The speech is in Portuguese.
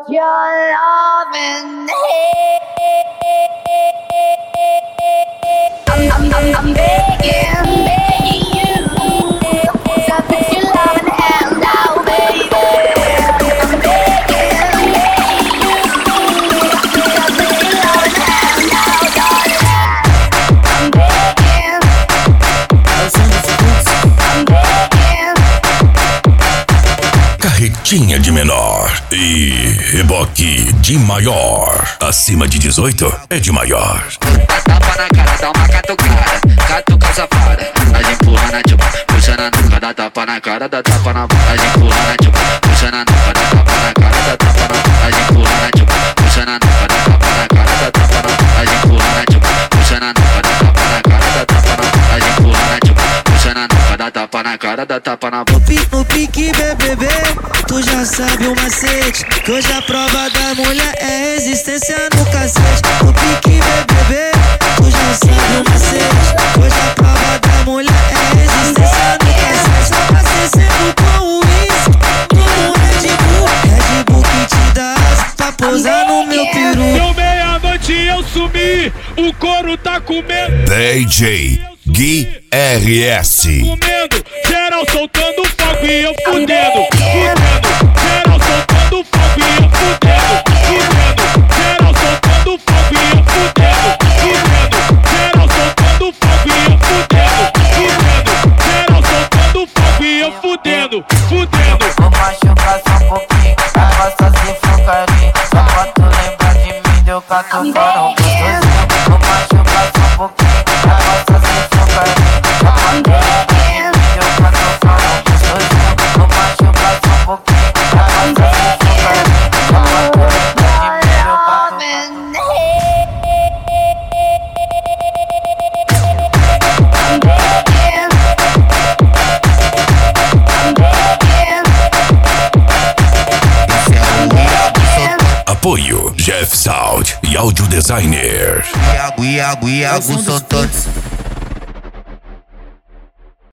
your loving I'm begging you to put your loving hand out, baby. I'm begging you to put your loving hand out, darling. I'm begging, I'm begging. Carretinha de menor e reboque de maior. Acima de 18 é de maior. Tapa na cara, dá uma catucada, catuca safada. Nós empurra na tchupa, puxa na nuca, dá tapa na cara, dá tapa na boca. Nós empurra na tchupa, puxa na nuca, dá tapa na cara, dá tapa na boca. Nós empurra na tchupa, puxa na nuca, dá tapa na cara, dá tapa na boca. Nós empurra na tchupa, puxa na nuca, dá tapa na cara, dá tapa na boca. Nós empurra na tchupa, puxa na nuca, dá tapa na cara, dá tapa na boca. No pique, BBB, tu já sabe o macete. Que hoje a prova da mulher é resistência no cacete. No pique, BBB, tu já sabe o macete. Hoje a prova da mulher é resistência no cacete. Abastecendo com o uísque, como Red Bull que te dá asa pra pousar no meu peru. Deu meia-noite e eu sumi, o couro tá comendo. DJ Gui RS. Comendo, geral soltando fogo e eu fudendo. Fudendo, geral soltando fogo e eu fudendo. Fudendo, geral soltando fogo e eu fudendo. Fudendo, geral soltando fogo e eu fudendo. Fudendo, geral soltando fogo e eu fudendo. Fudendo. Vou machucar só um pouquinho, agora se focaria. Só pra tu lembrar de mim, deu catucarão gostosinho. Vou machucar só um pouquinho, agora se focaria. Só pra tu lembrar de mim, deu catucarão gostosinho. Vou machucar só um pouquinho, agora se focaria. Só pra tu lembrar de mim, deu catucarão. Apoio Jeff Sound e Audio Designer. Iago são todos.